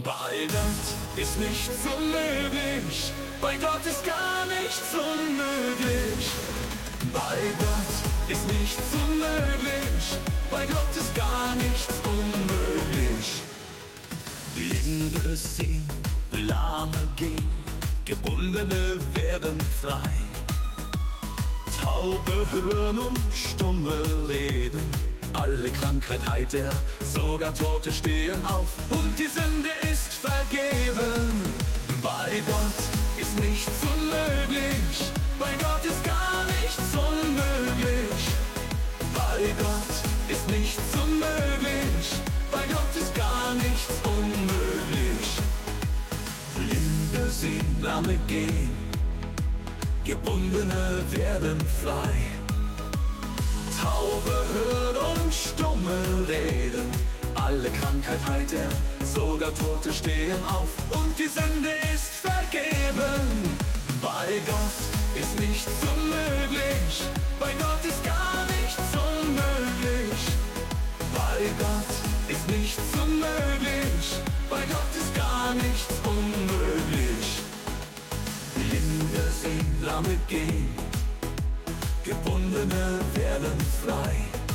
Bei Gott ist nichts unmöglich, bei Gott ist gar nichts unmöglich. Bei Gott ist nichts unmöglich, bei Gott ist gar nichts unmöglich. Blinde sehen, Lahme gehen, Gebundene werden frei. Taube hören und Stumme reden, alle Krankheit heilt er, sogar Tote stehen auf und die Sünde ist vergeben. Bei Gott ist nichts unmöglich, bei Gott ist gar nichts unmöglich. Bei Gott ist nichts unmöglich, bei Gott ist gar nichts unmöglich. Blinde sehen, Lahme gehen, Gebundene werden frei. Taube hören und Stumme reden, alle Krankheit heilt er, sogar Tote stehen auf und die Sünde ist vergeben. Bei Gott ist nichts unmöglich, bei Gott ist gar nichts unmöglich. Bei Gott ist nichts unmöglich, bei Gott ist gar nichts unmöglich. Blinde sehen, Lahme gehen, Gebundene werden frei.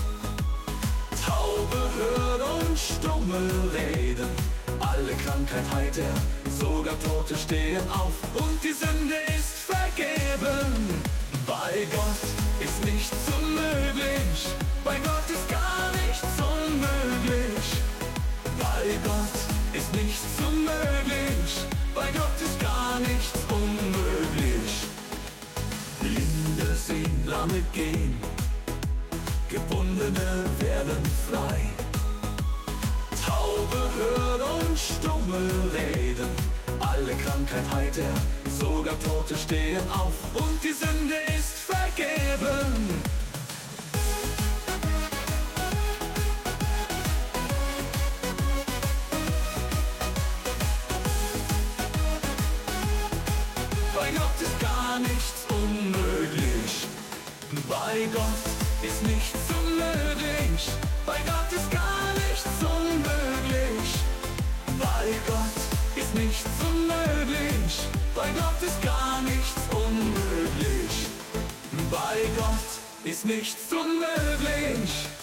Taube hören und Stumme reden, alle Krankheit heilt er, sogar Tote stehen auf und die Sünde ist vergeben. Bei Gott ist nichts unmöglich, bei Gott ist gar nichts unmöglich. Bei Gott ist nichts unmöglich, bei Gott ist gar nichts unmöglich. Blinde sehen, Lahme gehen, Gebundene werden frei. Taube hören und Stumme reden, alle Krankheit heilt er, sogar Tote stehen auf und die Sünde ist vergeben. Bei Gott ist gar nichts unmöglich. Bei Gott ist nichts unmöglich. Bei Gott ist gar nichts unmöglich. Bei Gott ist nichts unmöglich. Bei Gott ist gar nichts unmöglich. Bei Gott ist nichts unmöglich.